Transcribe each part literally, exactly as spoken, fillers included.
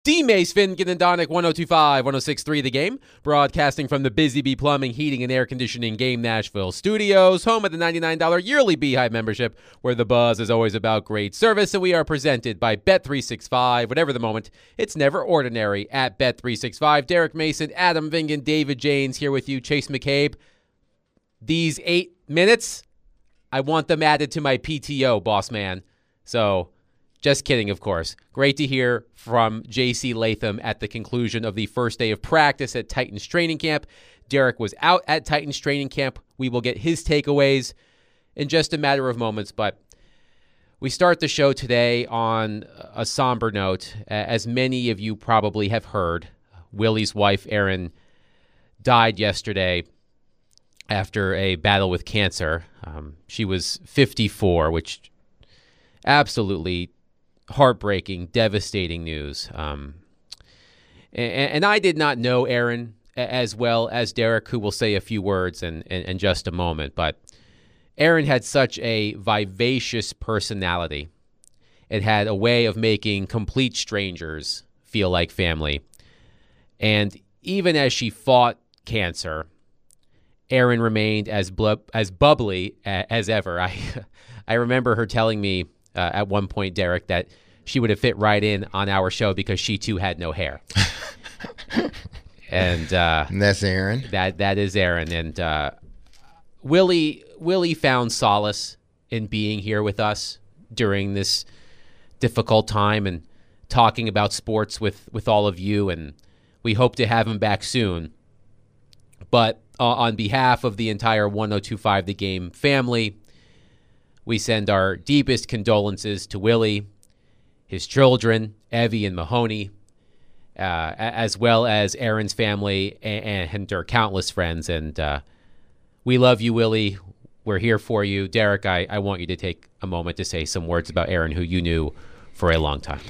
D. Mace, Finken, and Donick, one oh two point five, one oh six point three The Game, broadcasting from the Busy Bee Plumbing, Heating, and Air Conditioning Game Nashville studios, home of the ninety-nine dollars yearly Beehive membership, where the buzz is always about great service, and we are presented by Bet three sixty-five. Whatever the moment, it's never ordinary at Bet three sixty-five. Derek Mason, Adam Vingan, David Janes here with you, Chase McCabe. These eight minutes, I want them added to my P T O, boss man. So... just kidding, of course. Great to hear from J C Latham at the conclusion of the first day of practice at Titans training camp. Derek was out at Titans training camp. We will get his takeaways in just a matter of moments, but we start the show today on a somber note. As many of you probably have heard, Willie's wife, Erin, died yesterday after a battle with cancer. Um, she was fifty-four, which absolutely heartbreaking, devastating news. Um, and, and I did not know Erin as well as Derek, who will say a few words in, in, in just a moment. But Erin had such a vivacious personality. It had a way of making complete strangers feel like family. And even as she fought cancer, Erin remained as blub- as bubbly a- as ever. I I remember her telling me Uh, at one point, Derek, that she would have fit right in on our show because she too had no hair. and, uh, and that's Erin. That that is Erin. And uh, Willie Willie found solace in being here with us during this difficult time and talking about sports with, with all of you. And we hope to have him back soon. But uh, on behalf of the entire one oh two point five The Game family, we send our deepest condolences to Willie, his children, Evie and Mahoney, uh, as well as Erin's family and, and her countless friends. And uh, we love you, Willie. We're here for you. Derek, I, I want you to take a moment to say some words about Erin, who you knew for a long time.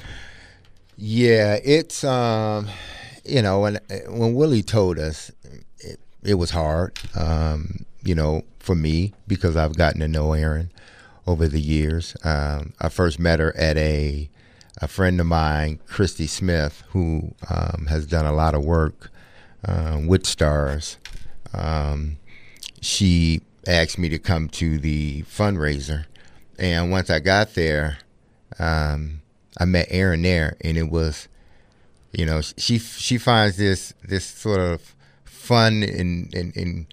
Yeah, it's, um, you know, when, when Willie told us, it, it was hard, um, you know, for me, because I've gotten to know Erin over the years. Um, I first met her at a a friend of mine, Christy Smith, who um, has done a lot of work uh, with Stars. Um, she asked me to come to the fundraiser, and once I got there, um, I met Erin there, and it was, you know, she she finds this this sort of fun and and, and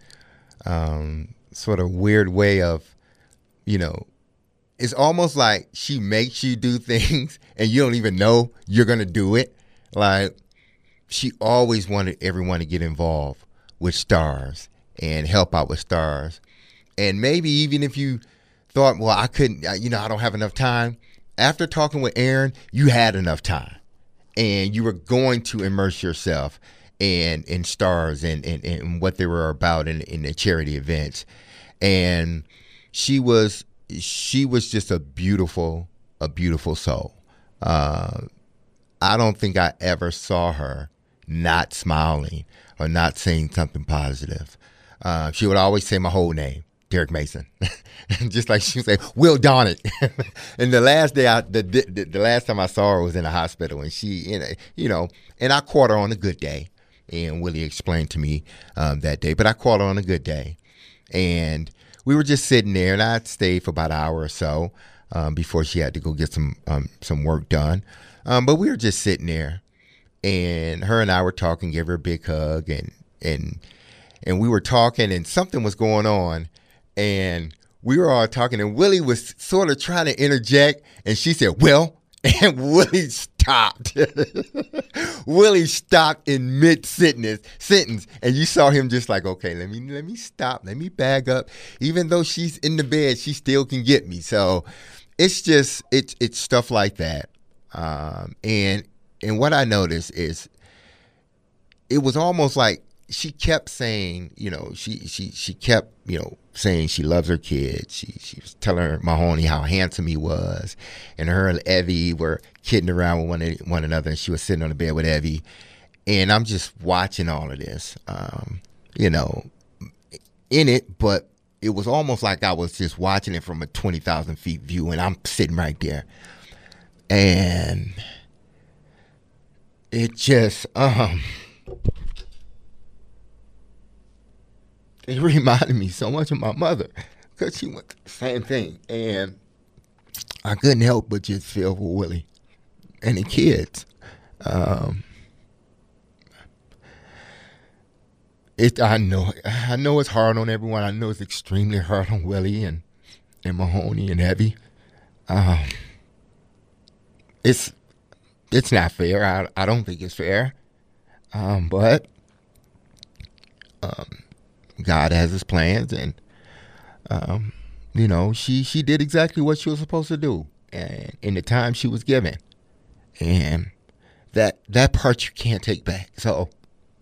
um, sort of weird way of, you know, it's almost like she makes you do things and you don't even know you're going to do it. Like, she always wanted everyone to get involved with Stars and help out with Stars. And maybe even if you thought, well, I couldn't, you know, I don't have enough time. After talking with Erin, you had enough time. And you were going to immerse yourself in, in Stars and, and, and what they were about in, in the charity events. And she was... she was just a beautiful, a beautiful soul. Uh, I don't think I ever saw her not smiling or not saying something positive. Uh, she would always say my whole name, Derek Mason, just like she would say, Will Donick. And the last day, I, the, the the last time I saw her was in the hospital, and she, you know, and I caught her on a good day. And Willie explained to me um, that day, but I caught her on a good day, and we were just sitting there, and I stayed for about an hour or so um, before she had to go get some um, some work done. Um, but we were just sitting there, and her and I were talking, gave her a big hug, and and and we were talking, and something was going on, and we were all talking, and Willie was sort of trying to interject, and she said, "Well," and Willie stopped. Willie stopped in mid sentence, sentence, and you saw him just like, okay, let me let me stop, let me bag up. Even though she's in the bed, she still can get me. So it's just it's it's stuff like that. Um, and and what I noticed is it was almost like she kept saying, you know, she she she kept, you know, saying she loves her kids. She she was telling Mahoney how handsome he was, and her and Evie were kidding around with one one another. And she was sitting on the bed with Evie, and I'm just watching all of this, um, you know, in it. But it was almost like I was just watching it from a twenty thousand feet view, and I'm sitting right there, and it just um it reminded me so much of my mother because she went through the same thing, and I couldn't help but just feel for Willie and the kids. Um, it I know I know it's hard on everyone. I know it's extremely hard on Willie and and Mahoney and Evie. Um, it's it's not fair. I I don't think it's fair. Um, but um, God has His plans, and um, you know, she she did exactly what she was supposed to do, and in the time she was given, and that that part you can't take back. So,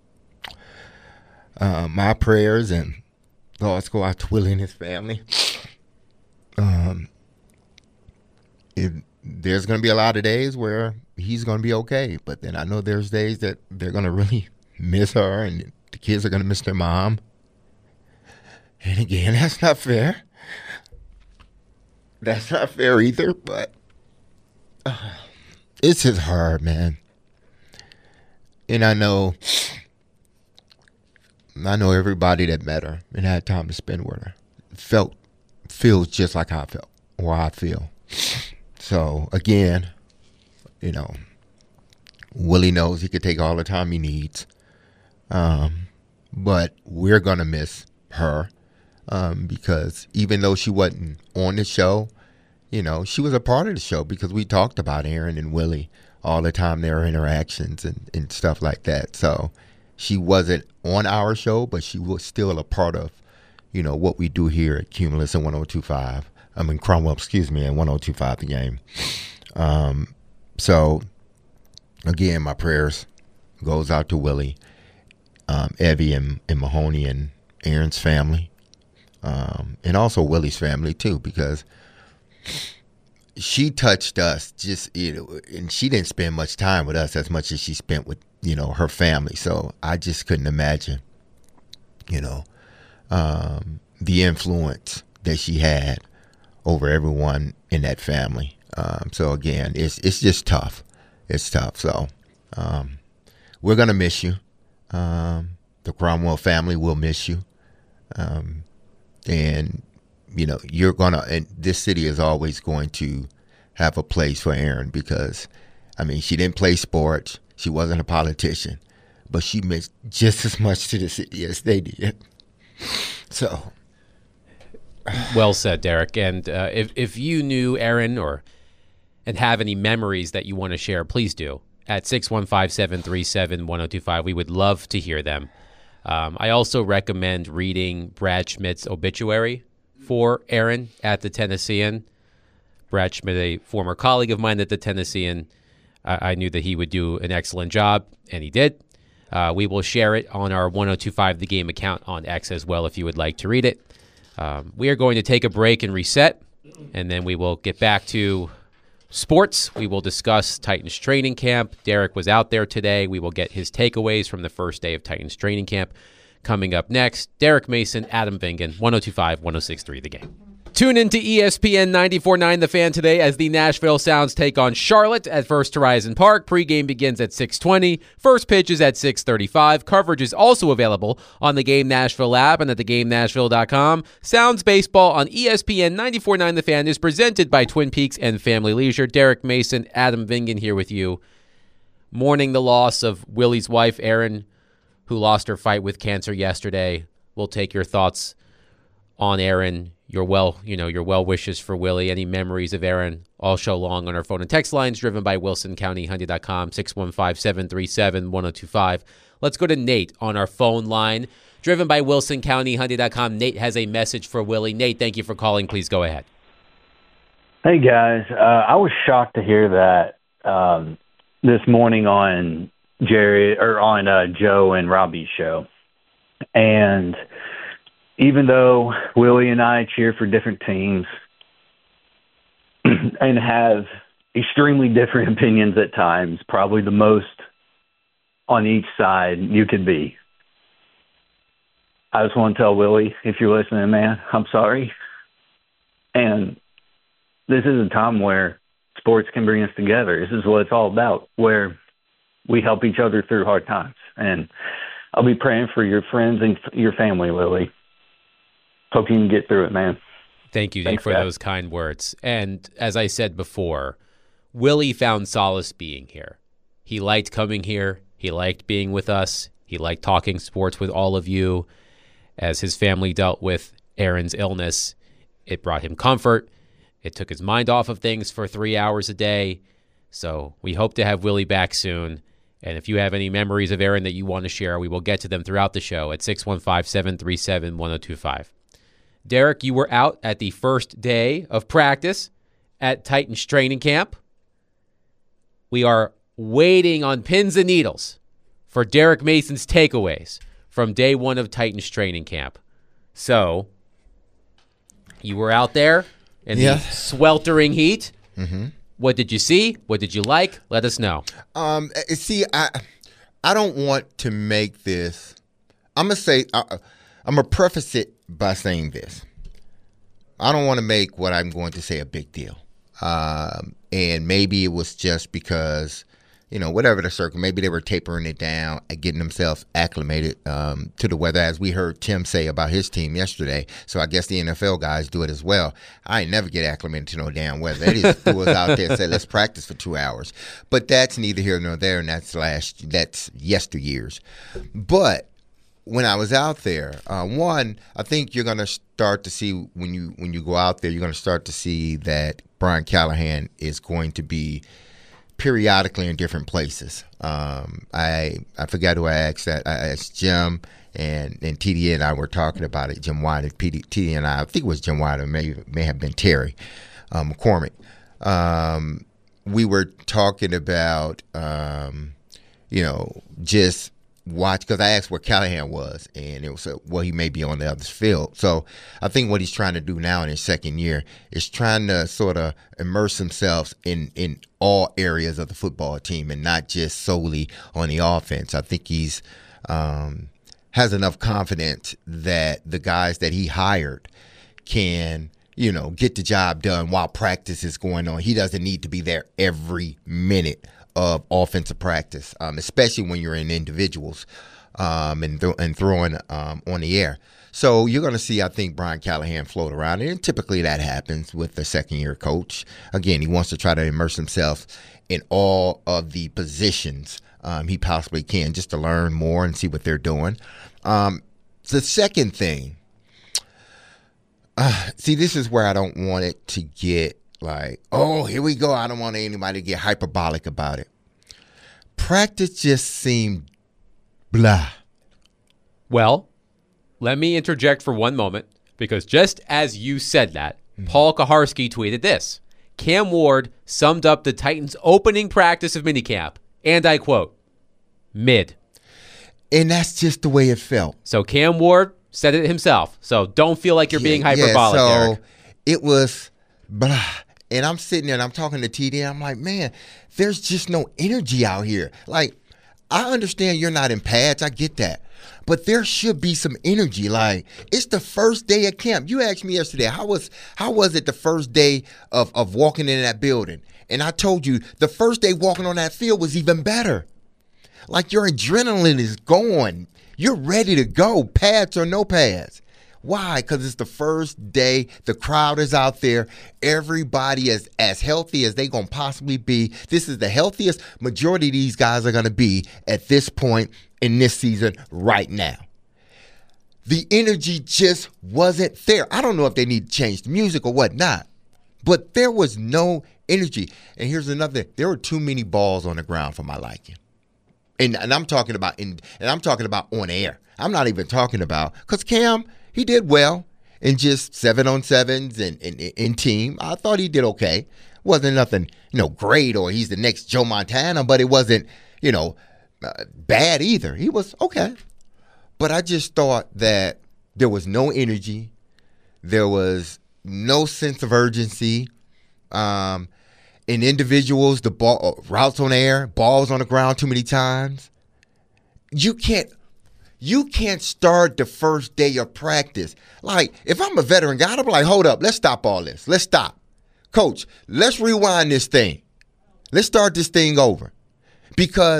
uh, my prayers and thoughts go out to Willie and his family. Um, it, there's going to be a lot of days where he's going to be okay, but then I know there's days that they're going to really miss her, and the kids are going to miss their mom. And again, that's not fair. That's not fair either, but uh, it's just hard, man. And I know, I know everybody that met her and had time to spend with her felt, feels just like I felt, or I feel. So again, you know, Willie knows he could take all the time he needs, um, but we're gonna miss her um, because even though she wasn't on the show, you know, she was a part of the show because we talked about Aaron and Willie all the time, their interactions and, and stuff like that. So she wasn't on our show, but she was still a part of, you know, what we do here at Cumulus and one oh two point five. I mean, Cromwell, excuse me, and one oh two point five The Game. Um, so, again, my prayers goes out to Willie, um, Evie, and, and Mahoney, and Aaron's family, um, and also Willie's family, too, because she touched us just, you know, and she didn't spend much time with us as much as she spent with, you know, her family. So I just couldn't imagine, you know, um, the influence that she had over everyone in that family. Um, so again, it's it's just tough. It's tough. So um, we're gonna miss you. Um, the Cromwell family will miss you, um, and you know you're gonna. And this city is always going to have a place for Erin because, I mean, she didn't play sports. She wasn't a politician, but she meant just as much to the city as they did. So. Well said, Derek. And uh, if if you knew Erin or and have any memories that you want to share, please do at six one five, seven three seven, one oh two five. We would love to hear them. Um, I also recommend reading Brad Schmidt's obituary for Erin at the Tennessean. Brad Schmidt, a former colleague of mine at the Tennessean, I, I knew that he would do an excellent job, and he did. Uh, we will share it on our one oh two five The Game account on X as well if you would like to read it. Um, we are going to take a break and reset, and then we will get back to sports. We will discuss Titans training camp. Derek was out there today. We will get his takeaways from the first day of Titans training camp coming up next. Derek Mason, Adam Vingan, one oh two five, one oh six point three The Game. Tune in to E S P N ninety-four point nine The Fan today as the Nashville Sounds take on Charlotte at First Horizon Park. Pre-game begins at six twenty. First pitch is at six thirty-five. Coverage is also available on the Game Nashville app and at the game nashville dot com. Sounds Baseball on E S P N ninety-four point nine The Fan is presented by Twin Peaks and Family Leisure. Derek Mason, Adam Vingan here with you. Mourning the loss of Willie's wife, Erin, who lost her fight with cancer yesterday. We'll take your thoughts on Erin, your well, you know, your well wishes for Willie, any memories of Erin all show long on our phone and text lines driven by wilson county hyundai dot com, six one five, seven three seven, one oh two five. Let's go to Nate on our phone line, driven by wilson county hyundai dot com. Nate has a message for Willie. Nate, thank you for calling. Please go ahead. Hey, guys. Uh, I was shocked to hear that um, this morning on Jerry or on uh, Joe and Robbie's show. And even though Willie and I cheer for different teams and have extremely different opinions at times, probably the most on each side you could be, I just want to tell Willie, if you're listening, man, I'm sorry. And this is a time where sports can bring us together. This is what it's all about, where we help each other through hard times. And I'll be praying for your friends and your family, Willie. Hope you can get through it, man. Thank you, Thanks, for guys. those kind words. And as I said before, Willie found solace being here. He liked coming here. He liked being with us. He liked talking sports with all of you. As his family dealt with Aaron's illness, it brought him comfort. It took his mind off of things for three hours a day. So we hope to have Willie back soon. And if you have any memories of Aaron that you want to share, we will get to them throughout the show at six one five, seven three seven, one oh two five. Derek, you were out at the first day of practice at Titans training camp. We are waiting on pins and needles for Derek Mason's takeaways from day one of Titans training camp. So, you were out there in Yeah. the sweltering heat. Mm-hmm. What did you see? What did you like? Let us know. Um, eh, see, I I don't want to make this. I'm gonna say uh, I'm gonna preface it by saying this. I don't want to make what I'm going to say a big deal. Um, and maybe it was just because, you know, whatever the circle, maybe they were tapering it down and getting themselves acclimated um, to the weather, as we heard Tim say about his team yesterday. So I guess the N F L guys do it as well. I ain't never get acclimated to no damn weather. They just threw us out there and said, let's practice for two hours. But that's neither here nor there, and that's last, that's yesteryears. But when I was out there, uh, one, I think you're going to start to see when you when you go out there, you're going to start to see that Brian Callahan is going to be periodically in different places. Um, I I forgot who I asked that. I asked Jim and, and T D and I were talking about it. Jim White and P D, T D and I, I think it was Jim White, or may, may have been Terry um, McCormick. Um, we were talking about, um, you know, just watch, because I asked where Callahan was, and it was, uh, well, he may be on the other field. So I think what he's trying to do now in his second year is trying to sort of immerse himself in, in all areas of the football team and not just solely on the offense. I think he's um, has enough confidence that the guys that he hired can, you know, get the job done while practice is going on. He doesn't need to be there every minute of offensive practice, um, especially when you're in individuals um, and, th- and throwing um, on the air. So you're going to see, I think, Brian Callahan float around. And typically that happens with the second-year coach. Again, he wants to try to immerse himself in all of the positions um, he possibly can, just to learn more and see what they're doing. Um, the second thing, uh, see, this is where I don't want it to get like, oh, here we go. I don't want anybody to get hyperbolic about it. Practice just seemed blah. Well, let me interject for one moment, because just as you said that, mm-hmm. Paul Kaharski tweeted this. Cam Ward summed up the Titans' opening practice of minicamp, and I quote, mid. And that's just the way it felt. So Cam Ward said it himself. So don't feel like you're yeah, being hyperbolic, yeah, so Derek. It was blah. And I'm sitting there and I'm talking to T D. And I'm like, man, there's just no energy out here. Like, I understand you're not in pads. I get that. But there should be some energy. Like, it's the first day of camp. You asked me yesterday, how was how was it the first day of, of walking in that building? And I told you the first day walking on that field was even better. Like, your adrenaline is going. You're ready to go, pads or no pads. Why? Because it's the first day. The crowd is out there. Everybody is as healthy as they going to possibly be. This is the healthiest majority of these guys are going to be at this point in this season right now. The energy just wasn't there. I don't know if they need to change the music or whatnot, but there was no energy. And here's another thing. There were too many balls on the ground for my liking. And, and I'm talking about in, and I'm talking about on air. I'm not even talking about, because Cam, he did well in just seven on sevens and in team. I thought he did okay. Wasn't nothing, you know, great or he's the next Joe Montana, but it wasn't, you know, uh, bad either. He was okay. But I just thought that there was no energy. There was no sense of urgency. Um, in individuals, the ball, routes on air, balls on the ground too many times. You can't. You can't start the first day of practice. Like, if I'm a veteran guy, I'd be like, hold up, let's stop all this. Let's stop. Coach, let's rewind this thing. Let's start this thing over. Because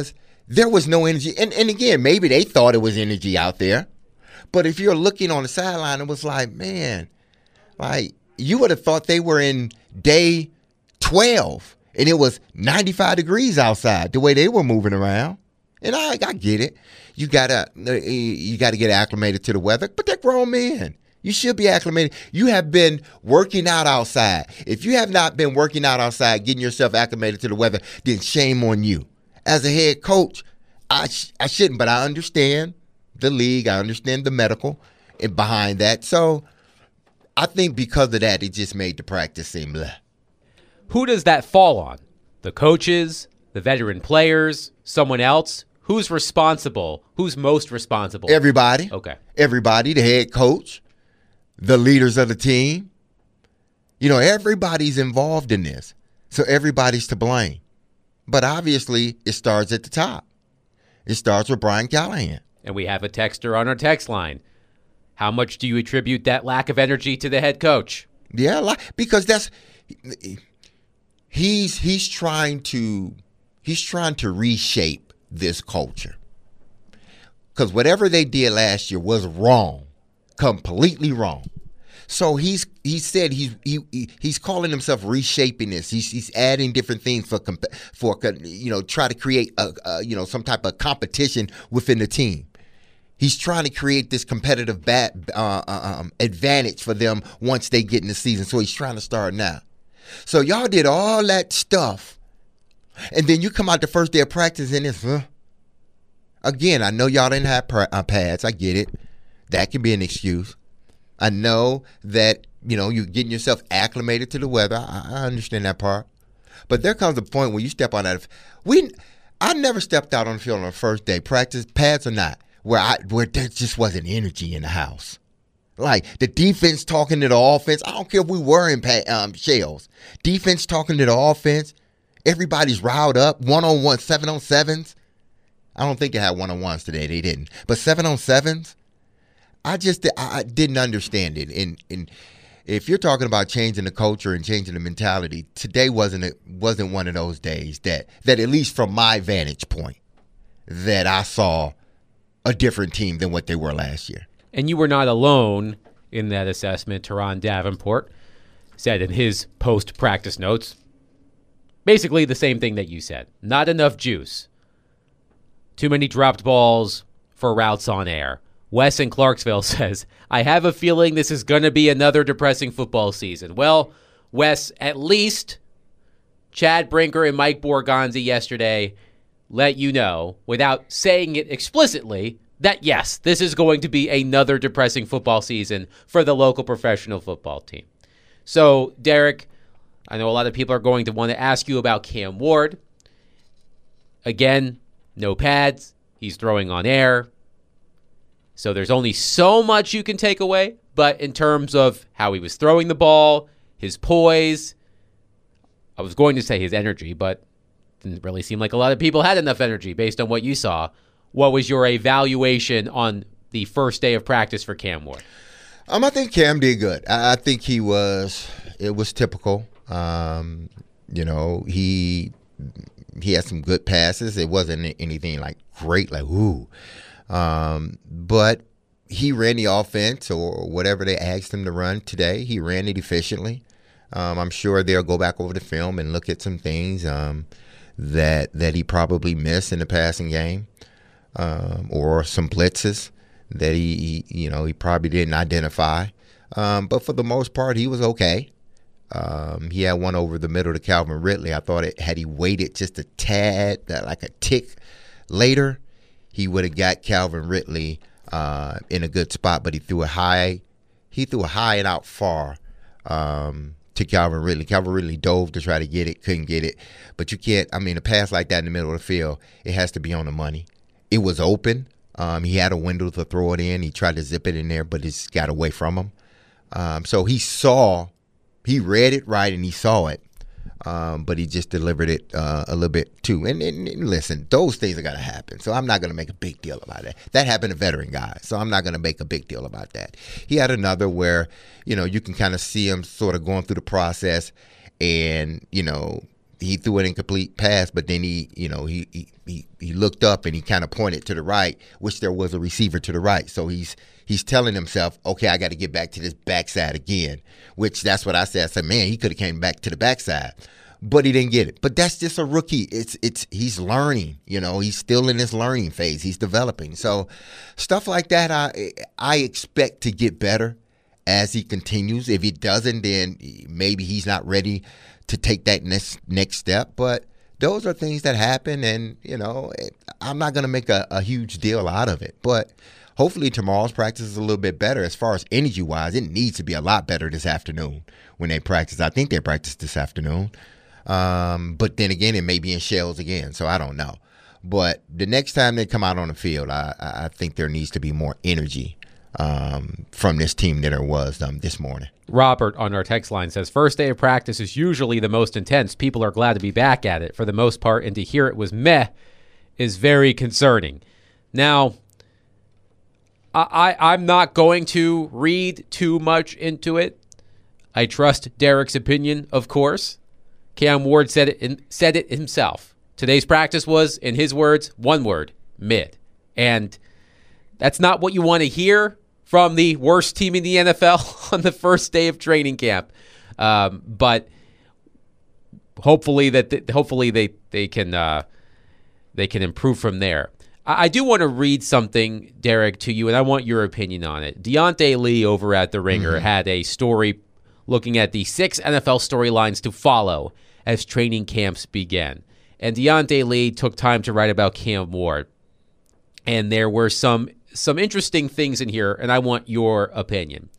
there was no energy. And, and again, maybe they thought it was energy out there. But if you're looking on the sideline, it was like, man, like you would have thought they were in day twelve and it was ninety-five degrees outside the way they were moving around. And I, I get it. You gotta you gotta get acclimated to the weather, but they're grown men. You should be acclimated. You have been working out outside. If you have not been working out outside, getting yourself acclimated to the weather, then shame on you. As a head coach, I sh- I shouldn't, but I understand the league. I understand the medical and behind that. So I think because of that, it just made the practice seem bleh. Who does that fall on? The coaches, the veteran players, someone else? Who's responsible? Who's most responsible? Everybody. Okay. Everybody, the head coach, the leaders of the team. You know, everybody's involved in this. So everybody's to blame. But obviously, it starts at the top. It starts with Brian Callahan. And we have a texter on our text line. How much do you attribute that lack of energy to the head coach? Yeah, because that's he's he's trying to he's trying to reshape this culture. Because whatever they did last year was wrong, completely wrong. So he's he said he's he he's calling himself reshaping this. He's he's adding different things for for you know try to create a, a you know some type of competition within the team. He's trying to create this competitive bat, uh, um, advantage for them once they get in the season. So he's trying to start now. So y'all did all that stuff, and then you come out the first day of practice and it's huh? Again. I know y'all didn't have pra- uh, pads. I get it. That can be an excuse. I know that, you know, you're getting yourself acclimated to the weather. I, I understand that part. But there comes a point when you step on that. We, I never stepped out on the field on the first day, practice, pads or not, where I where there just wasn't energy in the house. Like the defense talking to the offense. I don't care if we were in pad, um, shells. Defense talking to the offense. Everybody's riled up. One-on-one, seven-on-sevens. I don't think they had one-on-ones today. They didn't. But seven-on-sevens. I just I didn't understand it, and and if you're talking about changing the culture and changing the mentality, today wasn't a, wasn't one of those days that that at least from my vantage point that I saw a different team than what they were last year. And you were not alone in that assessment. Teron Davenport said in his post-practice notes basically the same thing that you said. Not enough juice. Too many dropped balls for routes on air. Wes in Clarksville says, I have a feeling this is going to be another depressing football season. Well, Wes, at least Chad Brinker and Mike Borgonzi yesterday let you know, without saying it explicitly, that yes, this is going to be another depressing football season for the local professional football team. So, Derek, I know a lot of people are going to want to ask you about Cam Ward. Again, no pads. He's throwing on air. So there's only so much you can take away, but in terms of how he was throwing the ball, his poise, I was going to say his energy, but it didn't really seem like a lot of people had enough energy based on what you saw. What was your evaluation on the first day of practice for Cam Ward? Um, I think Cam did good. I, I think he was, it was typical. Um, you know, he he had some good passes. It wasn't anything like great, like, ooh. Um, but he ran the offense or whatever they asked him to run today. He ran it efficiently. Um, I'm sure they'll go back over the film and look at some things um, that that he probably missed in the passing game, um, or some blitzes that he, he you know he probably didn't identify. Um, but for the most part, he was okay. Um, he had one over the middle to Calvin Ridley. I thought it had he waited just a tad, like a tick later, he would have got Calvin Ridley uh, in a good spot, but he threw it high. He threw it high and out far um, to Calvin Ridley. Calvin Ridley dove to try to get it, couldn't get it. But you can't, I mean, a pass like that in the middle of the field, it has to be on the money. It was open. Um, he had a window to throw it in. He tried to zip it in there, but it's got away from him. Um, so he saw, he read it right and he saw it. Um, but he just delivered it uh, a little bit too. And, and, and listen, those things are going to happen. So I'm not going to make a big deal about that. That happened to veteran guys. So I'm not going to make a big deal about that. He had another where, you know, you can kind of see him sort of going through the process and, you know, he threw an incomplete pass, but then he, you know, he he he, he looked up and he kind of pointed to the right, which there was a receiver to the right. So he's he's telling himself, okay, I got to get back to this backside again, which that's what I said. I said, man, he could have came back to the backside, but he didn't get it. But that's just a rookie. It's it's he's learning, you know, he's still in this learning phase. He's developing. So stuff like that, I I expect to get better as he continues. If he doesn't, then maybe he's not ready to take that next next step. But those are things that happen, and, you know, I'm not going to make a, a huge deal out of it. But hopefully tomorrow's practice is a little bit better. As far as energy-wise, it needs to be a lot better this afternoon when they practice. I think they practice this afternoon. Um, but then again, it may be in shells again, so I don't know. But the next time they come out on the field, I, I think there needs to be more energy um, from this team than there was um, this morning. Robert on our text line says, first day of practice is usually the most intense. People are glad to be back at it for the most part, and to hear it was meh is very concerning. Now, I, I, I'm not going to read too much into it. I trust Derek's opinion, of course. Cam Ward said it, in, said it himself. Today's practice was, in his words, one word, mid. And that's not what you want to hear from the worst team in the N F L on the first day of training camp. Um, but hopefully that th- hopefully they they can uh, they can improve from there. I, I do want to read something, Derek, to you, and I want your opinion on it. Deontay Lee over at The Ringer mm-hmm. had a story looking at the six N F L storylines to follow as training camps began. And Deontay Lee took time to write about Cam Ward. And there were some some interesting things in here, and I want your opinion.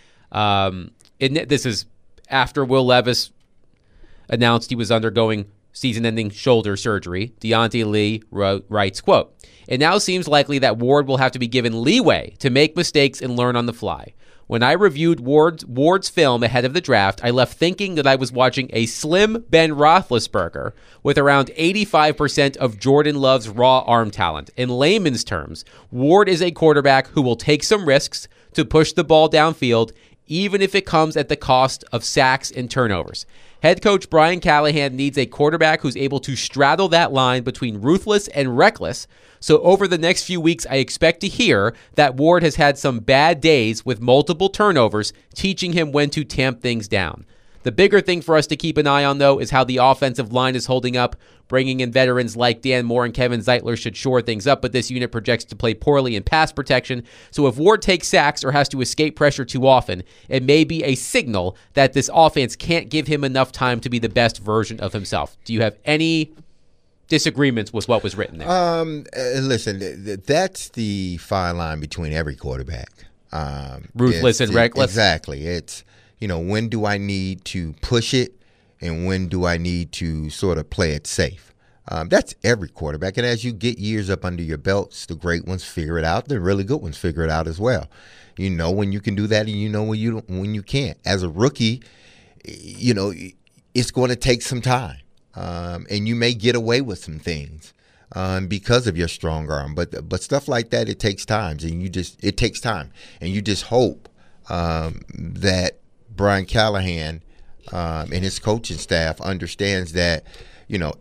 Um, and this is after Will Levis announced he was undergoing season-ending shoulder surgery. Deontay Lee wrote, writes, quote, "It now seems likely that Ward will have to be given leeway to make mistakes and learn on the fly. When I reviewed Ward's, Ward's film ahead of the draft, I left thinking that I was watching a slim Ben Roethlisberger with around eighty-five percent of Jordan Love's raw arm talent. In layman's terms, Ward is a quarterback who will take some risks to push the ball downfield, even if it comes at the cost of sacks and turnovers. Head coach Brian Callahan needs a quarterback who's able to straddle that line between ruthless and reckless. So over the next few weeks, I expect to hear that Ward has had some bad days with multiple turnovers, teaching him when to tamp things down. The bigger thing for us to keep an eye on, though, is how the offensive line is holding up. Bringing in veterans like Dan Moore and Kevin Zeitler should shore things up, but this unit projects to play poorly in pass protection. So if Ward takes sacks or has to escape pressure too often, it may be a signal that this offense can't give him enough time to be the best version of himself." Do you have any disagreements with what was written there? Um, uh, listen, th- th- that's the fine line between every quarterback. Um, Ruthless and reckless. Exactly. It's, you know, when do I need to push it and when do I need to sort of play it safe? Um, that's every quarterback. And as you get years up under your belts, the great ones figure it out. The really good ones figure it out as well. You know when you can do that and you know when you when you can't. As a rookie, you know, it's going to take some time. Um, and you may get away with some things um, because of your strong arm. But but stuff like that, it takes time. And you just it takes time. And you just hope um, that Brian Callahan um, and his coaching staff understands that, you know,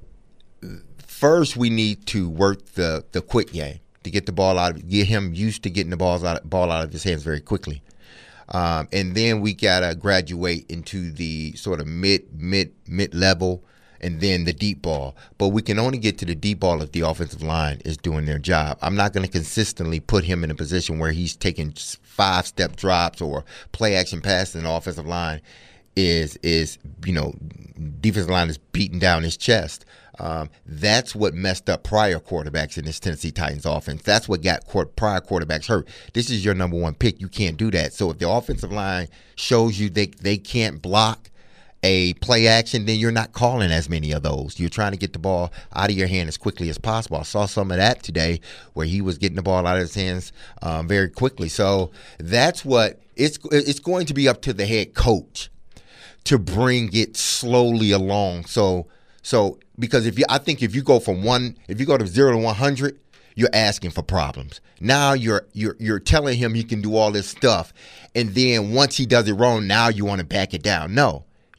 first we need to work the, the quick game to get the ball out of get him used to getting the balls out, ball out of his hands very quickly. Um, and then we got to graduate into the sort of mid, mid, mid-level and then the deep ball. But we can only get to the deep ball if the offensive line is doing their job. I'm not going to consistently put him in a position where he's taking five-step drops or play-action passes and the offensive line is, is you know, defensive line is beating down his chest. Um, that's what messed up prior quarterbacks in this Tennessee Titans offense. That's what got court, prior quarterbacks hurt. This is your number one pick. You can't do that. So if the offensive line shows you they, they can't block a play action, then you're not calling as many of those. You're trying to get the ball out of your hand as quickly as possible. I saw some of that today where he was getting the ball out of his hands um, very quickly. So that's what it's it's going to be up to the head coach to bring it slowly along. So so because if you I think if you go from one if you go to zero to one hundred, you're asking for problems. Now you're you're you're telling him he can do all this stuff, and then once he does it wrong, now you want to back it down. No.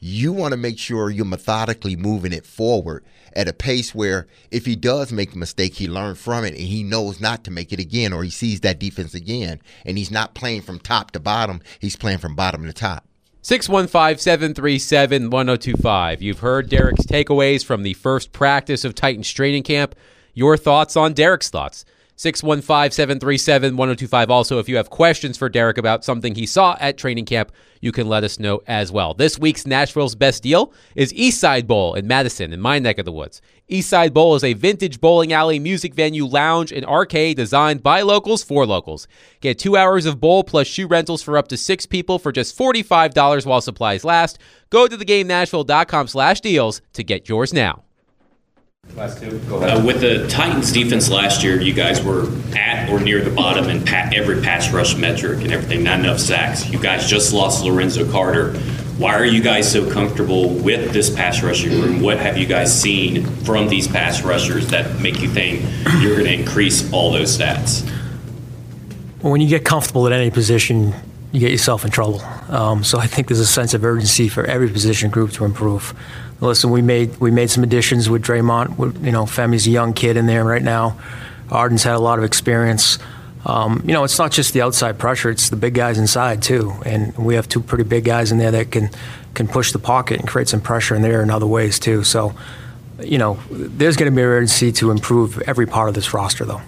you want to make sure you're methodically moving it forward at a pace where if he does make a mistake, he learns from it and he knows not to make it again, or he sees that defense again. And he's not playing from top to bottom. He's playing from bottom to top. six one five, seven three seven, one oh two five. You've heard Derek's takeaways from the first practice of Titans training camp. Your thoughts on Derek's thoughts. six one five, seven three seven, one oh two five. Also, if you have questions for Derek about something he saw at training camp, you can let us know as well. This week's Nashville's Best Deal is Eastside Bowl in Madison, in my neck of the woods. Eastside Bowl is a vintage bowling alley, music venue, lounge, and arcade designed by locals for locals. Get two hours of bowl plus shoe rentals for up to six people for just forty-five dollars while supplies last. Go to thegamenashville.com slash deals to get yours now. Last two. Go ahead. Uh, with the Titans defense last year, you guys were at or near the bottom in pa- every pass rush metric and everything, not enough sacks. You guys just lost Lorenzo Carter. Why are you guys so comfortable with this pass rushing room? What have you guys seen from these pass rushers that make you think you're going to increase all those stats? Well, when you get comfortable at any position, you get yourself in trouble. Um, so I think there's a sense of urgency for every position group to improve. Listen, we made we made some additions with Draymond. With, you know, Femi's a young kid in there right now. Arden's had a lot of experience. Um, you know, it's not just the outside pressure; it's the big guys inside too. And we have two pretty big guys in there that can can push the pocket and create some pressure in there in other ways too. So, you know, there's going to be an urgency to improve every part of this roster, though.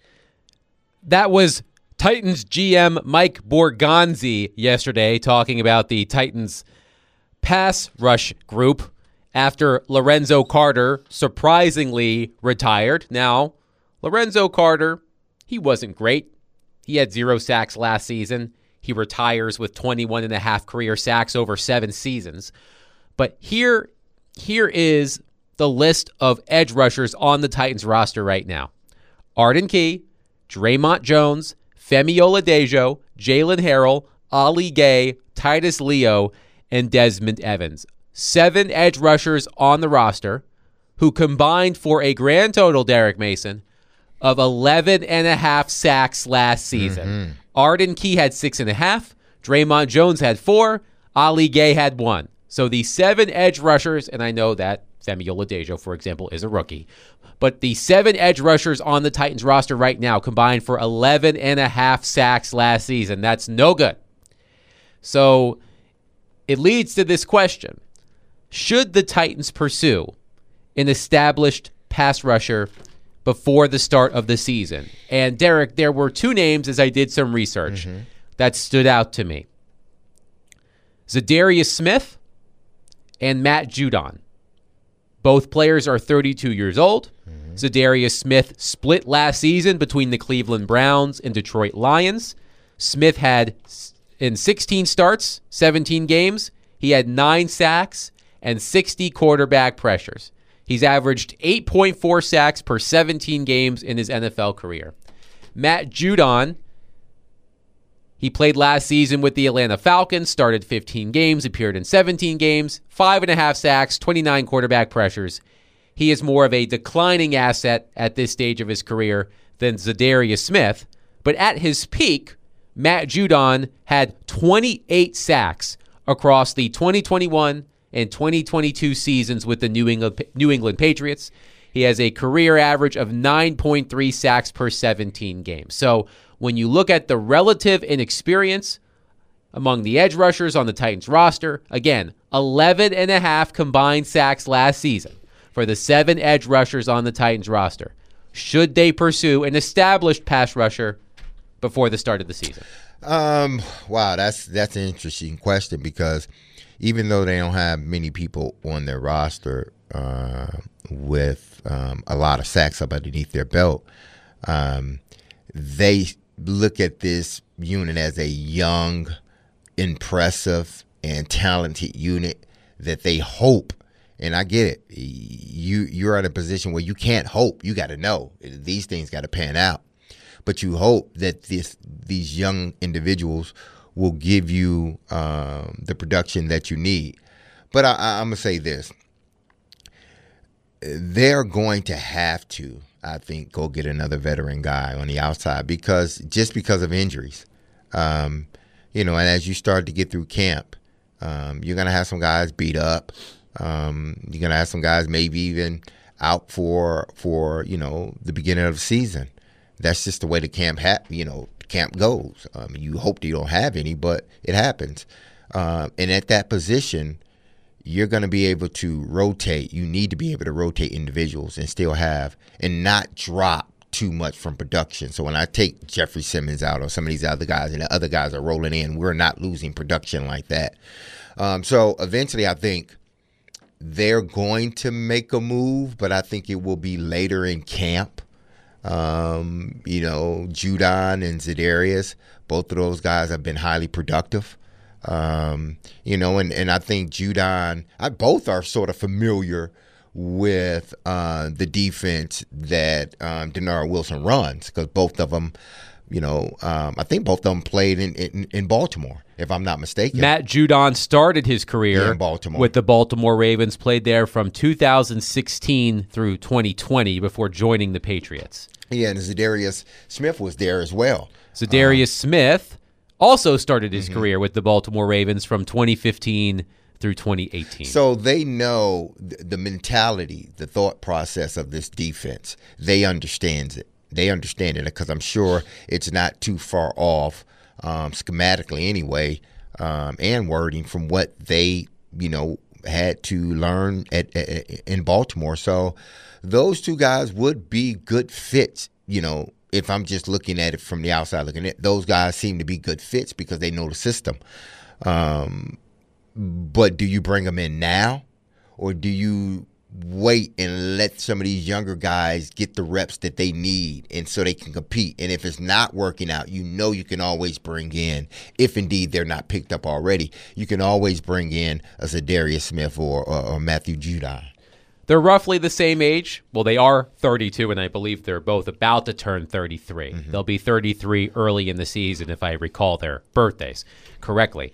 That was Titans G M Mike Borgonzi yesterday talking about the Titans pass rush group after Lorenzo Carter surprisingly retired. Now, Lorenzo Carter, he wasn't great. He had zero sacks last season. He retires with twenty-one and a half career sacks over seven seasons. But here, here is the list of edge rushers on the Titans roster right now. Arden Key, Draymond Jones, Femi Oladejo, Jalen Harrell, Ali Gay, Titus Leo, and Desmond Evans. Seven edge rushers on the roster who combined for a grand total, Derek Mason, of eleven and a half sacks last season. Mm-hmm. Arden Key had six and a half. Draymond Jones had four. Ali Gay had one. So the seven edge rushers, and I know that Femi Oladejo, for example, is a rookie, but the seven edge rushers on the Titans roster right now combined for eleven and a half sacks last season. That's no good. So it leads to this question. Should the Titans pursue an established pass rusher before the start of the season? And Derek, there were two names as I did some research mm-hmm. that stood out to me. Za'Darius Smith and Matt Judon. Both players are thirty-two years old. Mm-hmm. Za'Darius Smith split last season between the Cleveland Browns and Detroit Lions. Smith had, in sixteen starts, seventeen games, he had nine sacks and sixty quarterback pressures. He's averaged eight point four sacks per seventeen games in his N F L career. Matt Judon, he played last season with the Atlanta Falcons, started fifteen games, appeared in seventeen games, five and a half sacks, twenty-nine quarterback pressures. He is more of a declining asset at this stage of his career than Za'Darius Smith, but at his peak, Matt Judon had twenty-eight sacks across the twenty twenty-one and twenty twenty-two seasons with the New England New England Patriots. He has a career average of nine point three sacks per seventeen games. So when you look at the relative inexperience among the edge rushers on the Titans roster, again, eleven and a half combined sacks last season for the seven edge rushers on the Titans roster. Should they pursue an established pass rusher before the start of the season? Um, wow, that's that's an interesting question because even though they don't have many people on their roster uh, with um, a lot of sacks up underneath their belt, um, they look at this unit as a young, impressive, and talented unit that they hope, and I get it, you, you're in a position where you can't hope. You got to know. These things got to pan out. But you hope that this these young individuals will give you um, the production that you need. But I, I, I'm going to say this. They're going to have to, I think, go get another veteran guy on the outside because just because of injuries. Um, you know, and as you start to get through camp, Um, you're going to have some guys beat up. Um, you're going to have some guys maybe even out for, for you know, the beginning of the season. That's just the way the camp, ha- you know, camp goes. Um, you hope you don't have any, but it happens. Um, and at that position, you're going to be able to rotate. You need to be able to rotate individuals and still have and not drop too much from production. So when I take Jeffrey Simmons out or some of these other guys and the other guys are rolling in, we're not losing production like that. Um, so eventually I think they're going to make a move, but I think it will be later in camp. Um, you know, Judon and Za'Darius, both of those guys have been highly productive. Um, you know, and, and I think Judon, I, both are sort of familiar with uh, the defense that um, Denard Wilson runs, because both of them, you know, um, I think both of them played in, in, in Baltimore, if I'm not mistaken. Matt Judon started his career yeah, in Baltimore. with the Baltimore Ravens, played there from two thousand sixteen through twenty twenty before joining the Patriots. Yeah, and Za'Darius Smith was there as well. Za'Darius um, Smith also started his mm-hmm. career with the Baltimore Ravens from twenty fifteen through twenty eighteen. So they know the mentality, the thought process of this defense. They understand it. They understand it because I'm sure it's not too far off um, schematically anyway, um, and wording from what they, you know, had to learn at, at in Baltimore. So those two guys would be good fits, you know, if I'm just looking at it from the outside looking at it. Those guys seem to be good fits because they know the system. Um, but do you bring them in now, or do you wait and let some of these younger guys get the reps that they need and so they can compete? And if it's not working out, you know you can always bring in, if indeed they're not picked up already, you can always bring in a Za'Darius Smith or, or, or Matthew Judon. They're roughly the same age. Well, they are thirty-two, and I believe they're both about to turn thirty-three. Mm-hmm. They'll be thirty-three early in the season, if I recall their birthdays correctly.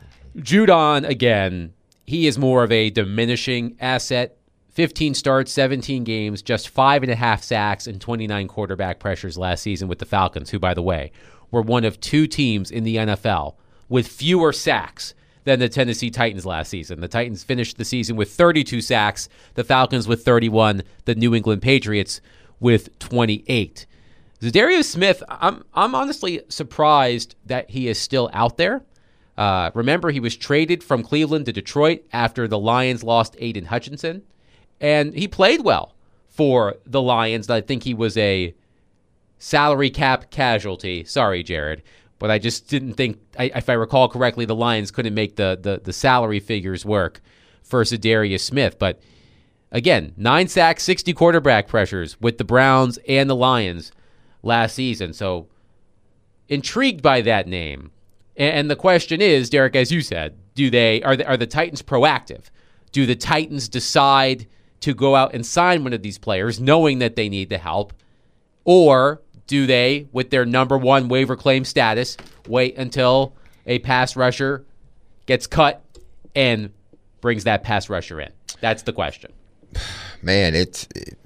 Judon, again, he is more of a diminishing asset. fifteen starts, seventeen games, just five and a half sacks, and twenty-nine quarterback pressures last season with the Falcons, who, by the way, were one of two teams in the N F L with fewer sacks than the Tennessee Titans last season. The Titans finished the season with thirty-two sacks, the Falcons with thirty-one, the New England Patriots with twenty-eight. Za'Darius Smith, I'm I'm honestly surprised that he is still out there. Uh, remember, he was traded from Cleveland to Detroit after the Lions lost Aiden Hutchinson, and he played well for the Lions. I think he was a salary cap casualty. Sorry, Jared. But I just didn't think, I, if I recall correctly, the Lions couldn't make the, the, the salary figures work for Za'Darius Smith. But again, nine sacks, sixty quarterback pressures with the Browns and the Lions last season. So intrigued by that name. And, and the question is, Derek, as you said, do they are the, are the Titans proactive? Do the Titans decide to go out and sign one of these players knowing that they need the help? Or do they, with their number one waiver claim status, wait until a pass rusher gets cut and brings that pass rusher in? That's the question. Man, it's it,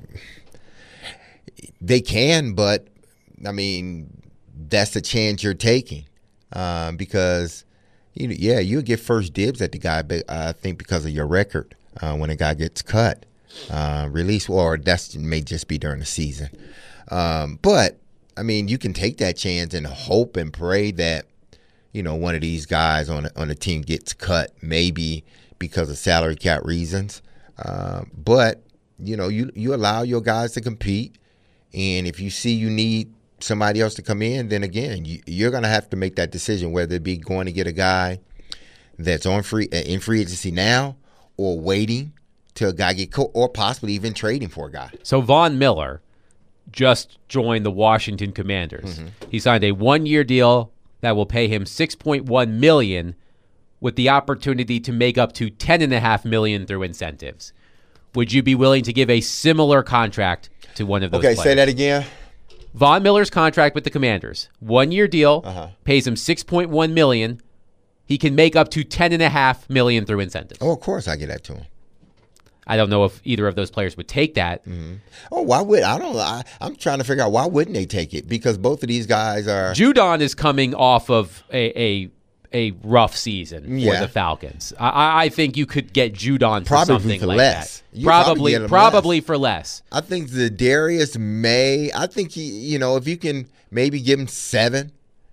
they can, but I mean, that's the chance you're taking um, because you know, yeah, you'll get first dibs at the guy, but I think because of your record uh, when a guy gets cut, uh, release, or that may just be during the season. Um, but I mean, you can take that chance and hope and pray that, you know, one of these guys on a, on a team gets cut, maybe because of salary cap reasons. Uh, but, you know, you, you allow your guys to compete. And if you see you need somebody else to come in, then again, you, you're going to have to make that decision, whether it be going to get a guy that's on free in free agency now or waiting till a guy get cut, or possibly even trading for a guy. So Von Miller just joined the Washington Commanders. Mm-hmm. He signed a one-year deal that will pay him six point one million dollars with the opportunity to make up to ten point five million dollars through incentives. Would you be willing to give a similar contract to one of those okay, players? Say that again. Von Miller's contract with the Commanders, one-year deal, uh-huh. pays him six point one million dollars. He can make up to ten point five million dollars through incentives. Oh, of course I get that to him. I don't know if either of those players would take that. Mm-hmm. Oh, why would I don't know. I, I'm trying to figure out why wouldn't they take it? Because both of these guys are. Judon is coming off of a, a a rough season for Yeah. the Falcons. I, I think you could get Judon for Probably something for like less. that. You probably Probably, get him probably less. for less. I think the Darius May. I think he, you know, if you can maybe give him seven,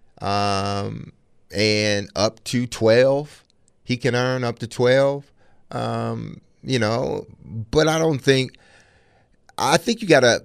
um, and up to twelve, he can earn up to twelve. Um, you know, but I don't think. I think you got to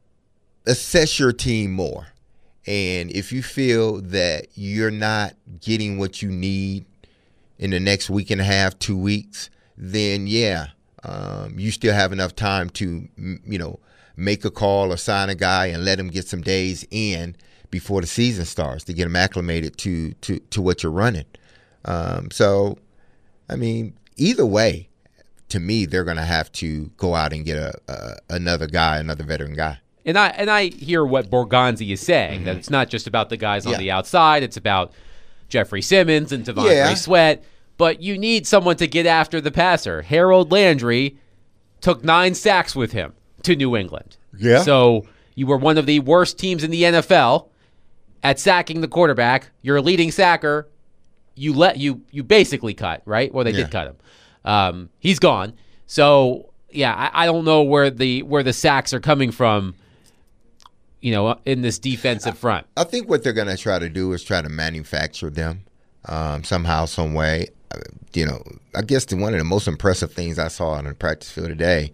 assess your team more. And if you feel that you're not getting what you need in the next week and a half, two weeks, then yeah, um, you still have enough time to, you know, make a call or sign a guy and let him get some days in before the season starts to get him acclimated to to, to what you're running. Um, so, I mean, either way, to me, they're going to have to go out and get a, a another guy, another veteran guy. And I and I hear what Borgonzi is saying, Mm-hmm. that it's not just about the guys on Yeah. the outside, it's about Jeffrey Simmons and Devondre Yeah. Sweat. But you need someone to get after the passer. Harold Landry took nine sacks with him to New England. Yeah. So you were one of the worst teams in the N F L at sacking the quarterback. You're a leading sacker. You let you you basically cut, right? Well, they Yeah. did cut him. Um, he's gone. So yeah, I, I don't know where the where the sacks are coming from. You know, in this defensive front. I think what they're going to try to do is try to manufacture them um, somehow, some way. Uh, You know, I guess the, one of the most impressive things I saw on the practice field today,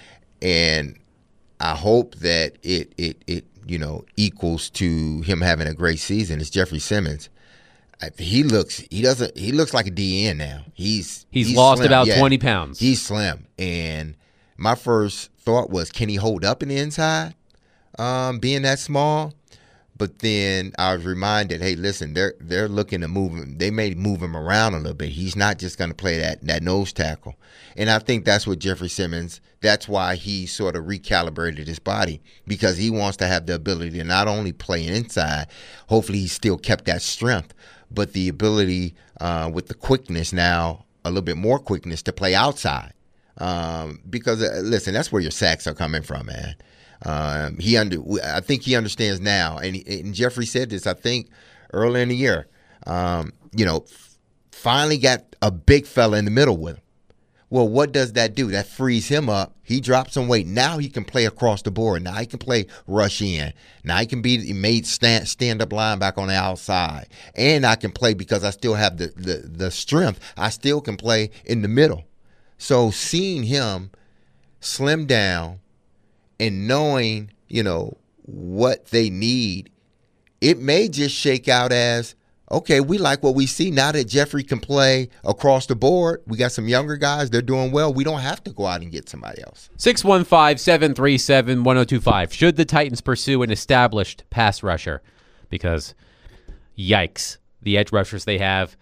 and I hope that it it it you know equals to him having a great season, is Jeffrey Simmons. I- He looks he doesn't he looks like a D N now. He's He's lost slim. about Yeah. twenty pounds. He's slim, and my first thought was, can he hold up in the inside? Um, being that small, but then I was reminded, hey, listen, they're they're looking to move him. They may move him around a little bit. He's not just going to play that that nose tackle, and I think that's what Jeffrey Simmons. That's why he sort of recalibrated his body, because he wants to have the ability to not only play inside. Hopefully, he still kept that strength, but the ability uh, with the quickness now, a little bit more quickness to play outside. Um, because uh, listen, that's where your sacks are coming from, man. Um, he under, I think he understands now, and, he, and Jeffrey said this, I think, early in the year. Um, you know, finally got a big fella in the middle with him. Well, what does that do? That frees him up. He drops some weight. Now he can play across the board. Now he can play rush in. Now he can be made stand stand up linebacker on the outside, and I can play because I still have the the the strength. I still can play in the middle. So seeing him slim down and knowing, you know, what they need, it may just shake out as, okay, we like what we see. Now that Jeffrey can play across the board, we got some younger guys, they're doing well. We don't have to go out and get somebody else. six one five, seven three seven, one oh two five. Should the Titans pursue an established pass rusher? Because, yikes, the edge rushers they have,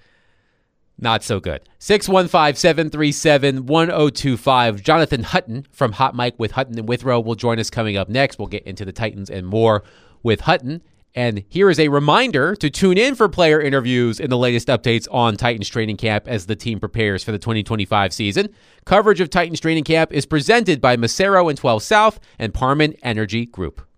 not so good. six one five, seven three seven, one oh two five. Jonathan Hutton from Hot Mic with Hutton and Withrow will join us coming up next. We'll get into the Titans and more with Hutton. And here is a reminder to tune in for player interviews and the latest updates on Titans training camp as the team prepares for the twenty twenty-five season. Coverage of Titans training camp is presented by Massaro and twelve South and Parman Energy Group.